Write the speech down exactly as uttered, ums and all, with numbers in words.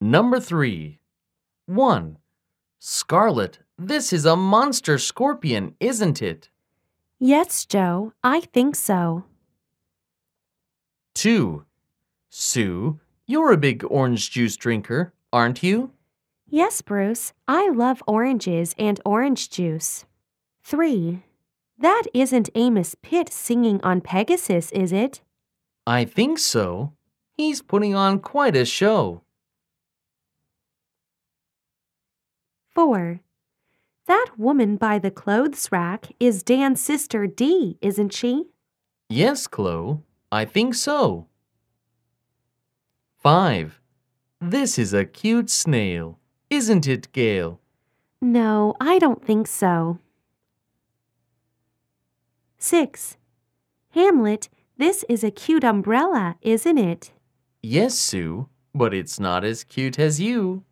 Number three. one. Scarlet, this is a monster scorpion, isn't it? Yes, Joe, I think so. two. Sue, you're a big orange juice drinker, aren't you? Yes, Bruce, I love oranges and orange juice. three. That isn't Amos Pitt singing on Pegasus, is it? I think so. He's putting on quite a show. four. That woman by the clothes rack is Dan's sister Dee, isn't she? Yes, Chloe, I think so. five. This is a cute snail, isn't it, Gail? No, I don't think so. six. Hamlet, this is a cute umbrella, isn't it? Yes, Sue, but it's not as cute as you.